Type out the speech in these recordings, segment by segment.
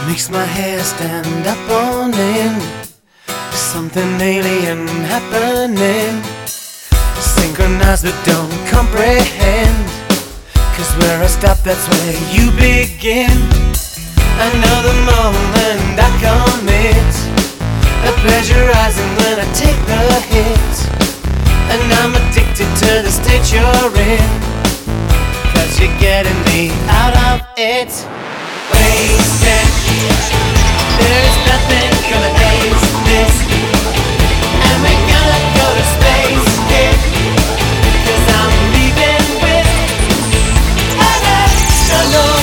Makes my hair stand up on end. Something alien happening. Synchronized but don't comprehend. 'Cause where I stop, that's where you begin. Another moment I commit. A pleasurizing when I take the hit. And I'm addicted to the state you're in. 'Cause you're getting me out of it. Wasted. There's nothing gonna ace this. And we're gonna go to space, kid. 'Cause I'm leaving with an astronaut.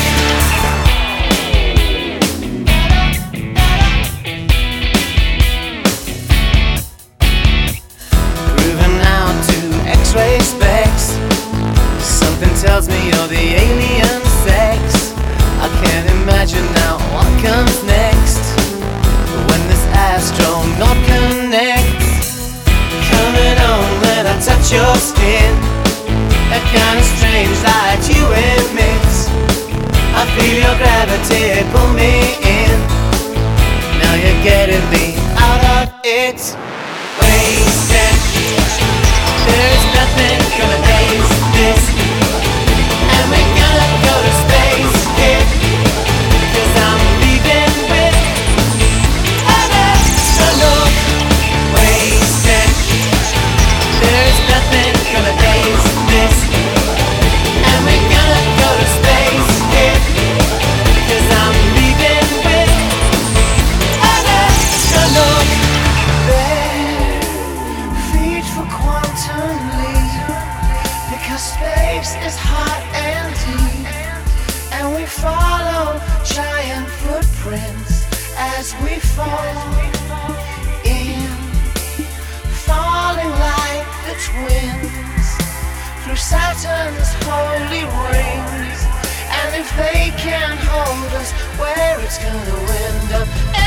Grooving out to X-ray specs. Something tells me you're the alien sex. I can't imagine now what comes next. When this astronaut connects. Coming on when I touch your skin. A kind of strange light you emit. I feel your gravity pull me in. Now you're getting me out of it. Wasted. There's nothing gonna ace this. And we're gonna go to space, kid. 'Cause I'm leaving with an astronaut. Wasted. There's nothing gonna ace this. And we're gonna go to space, kid. 'Cause I'm leaving with an astronaut. Bare feet for quantum leap. Because space is hot and deep. And we follow giant footprints as we fall in. Falling like the twins through Saturn's holy rings. And if they can't hold us, where it's gonna end up